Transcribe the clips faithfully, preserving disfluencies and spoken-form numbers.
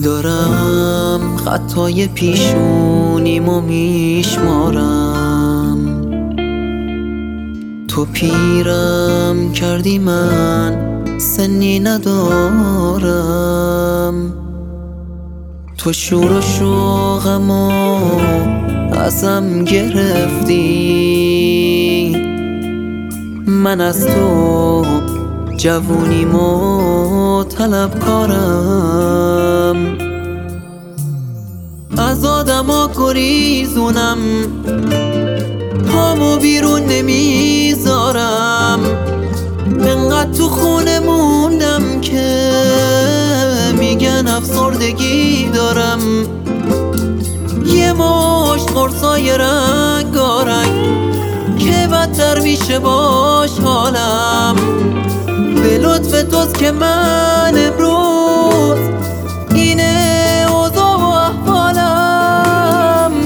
دارم خطای پیشونیمو میشمارم، تو پیرم کردی من سنی ندارم، تو شور و شوقمو ازم گرفتی، من از تو جوونیمو طلبکارم، از آدما گریزونم، پامو بیرون نمیذارم، انقدر تو خونه موندم که میگن افسردگی دارم، یه مشت قرصای رنگارنگ که بدتر میشه باش حالم، به لطف توست که من امروز اینه اوضاع و احوالم.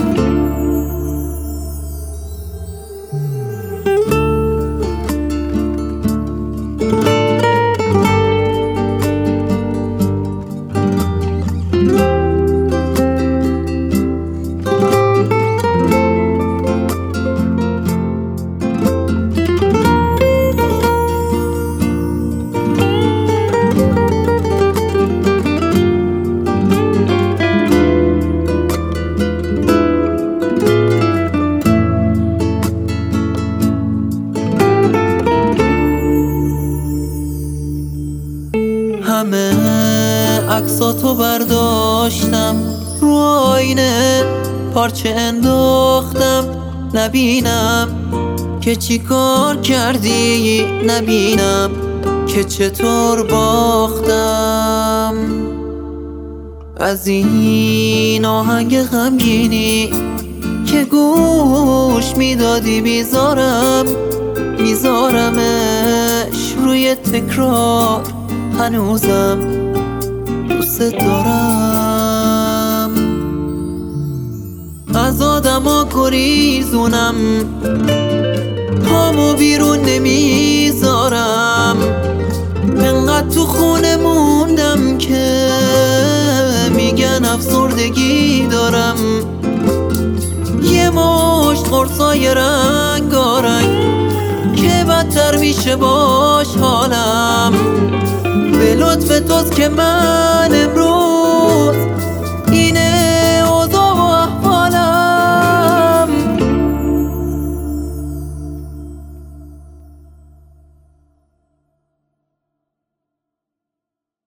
همه عکساتو برداشتم، رو آینه پارچه انداختم، نبینم که چی کار کردی، نبینم که چطور باختم، از این آهنگ غمگینی که گوش میدادی بیزارم، میذارمش روی تکرار، هنوزم دوست دارم، از آدما گریزونم، پامو بیرون نمیذارم، انقدر تو خونه موندم که میگن افسردگی دارم، یه مشت قرصای رنگارنگ که بدتر میشه باش حالم، به لطف توست که من امروز